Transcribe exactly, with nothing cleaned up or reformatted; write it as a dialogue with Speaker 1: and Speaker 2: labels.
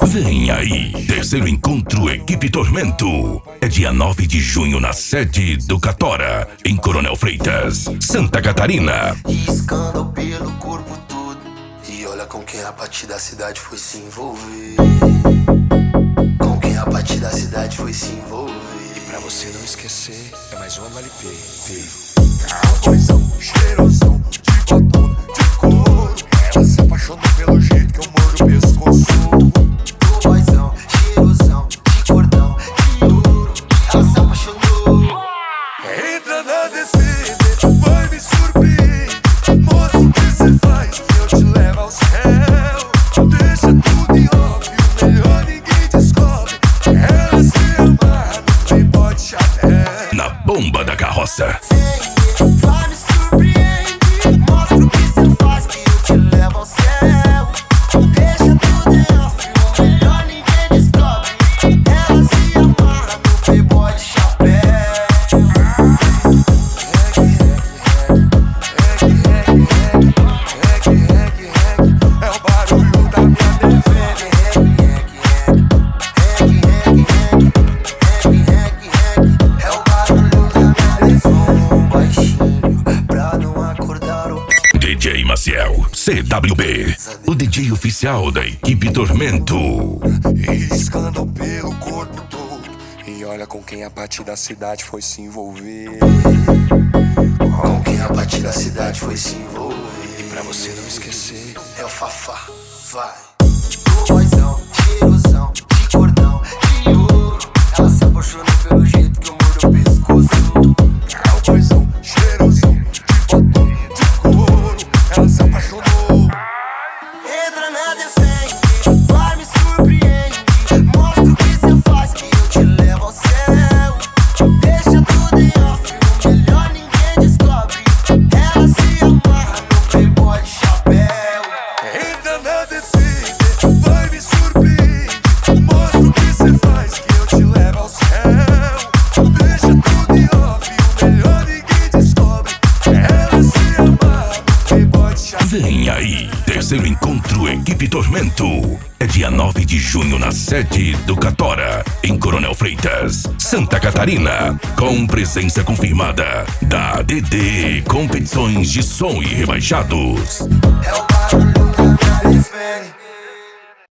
Speaker 1: Vem aí, terceiro encontro Equipe Tormento. É dia nove de junho na sede do Catora, em Coronel Freitas, Santa Catarina.
Speaker 2: Riscando pelo corpo todo. E olha com quem a partir da cidade foi se envolver. Com quem a partir da cidade foi se envolver.
Speaker 3: E pra você não esquecer, é mais uma Vale Pay.
Speaker 4: Cowboyzão, cheirosão, de batom, de couro. Ela se apaixonou pelo jeito que eu mordo o pescoço.
Speaker 2: Cowboyzão, cheirosão, de cordão, de ouro. Ela se apaixonou.
Speaker 4: Entra na descida, vai me surpreender. Moço, o que cê faz? Que eu te levo ao céu. Deixa tudo em off, o melhor ninguém descobre. Ela se amarra no playboy de chapéu.
Speaker 1: Na bomba da carroça.
Speaker 2: Vai me surpreender. Mostra o que cê faz que eu te levo ao céu. Deixa tudo em off, o melhor ninguém descobre. Ela se amarra no playboy de chapéu.
Speaker 4: É o barulho da minha T V.
Speaker 2: É o barulho da minha telefone baixinho pra não acordar o
Speaker 1: D J Maciel, C W B, o D J oficial da Equipe Tormento.
Speaker 4: Riscando pelo corpo todo. E olha com quem a partir da cidade foi se envolver.
Speaker 2: com quem a partir da cidade foi se envolver.
Speaker 3: E pra você não esquecer,
Speaker 2: É o Fafá, vai. Cowboyzão, cheirosão, de cordão, de ouro. Ela se apaixonou pelo jeito que eu mordo o pescoço.
Speaker 4: Cowboyzão, cheirosão, de batom, de couro. Ela se apaixonou.
Speaker 2: Entra na defende, vai me surpreender. Mostra o que cê faz que eu te levo ao céu. Deixa tudo em off, o melhor ninguém descobre. Ela se amarra no playboy de chapéu.
Speaker 4: Entra na descida, vai me surpreender. Mostra o que cê faz que eu te levo ao céu. Deixa tudo em off, o melhor ninguém descobre. Ela se amarra no playboy de chapéu.
Speaker 1: Vem aí, terceiro encontro Equipe Tormento. É dia nove de junho na sede do Catora, em Coronel Freitas, Santa Catarina. Com presença confirmada da D D Competições de Som e Rebaixados.
Speaker 2: É o barulho da minha telefone.